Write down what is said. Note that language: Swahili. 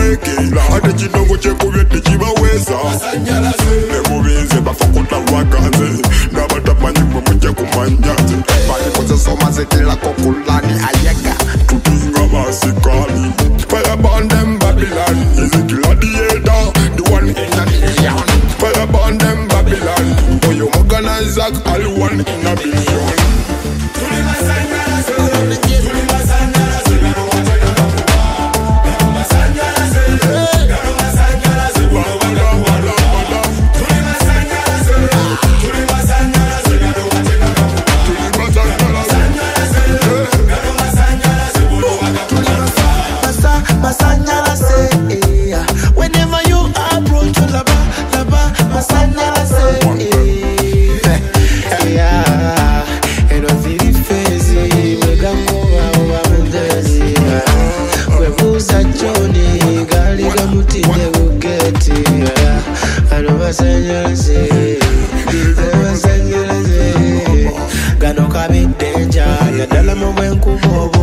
babalekela ate chidongo chekubye techibaweza nemubize bafakuta wakanze nabatamanyimwe muje kumanyaze balikoze soma zetelako kulani ayega tutinga basikali fire burn them Babylon is it gladiator the one in a million fire burn them Babylon for you organize all one in a billion. Whenever you approach to laba, masanyala say, yeah, and on the face, mega mova mendezi, webuza Johnny, galiga mutinde ugeti, ano masanyala say, gano kabi danger, yadala mwenkubo.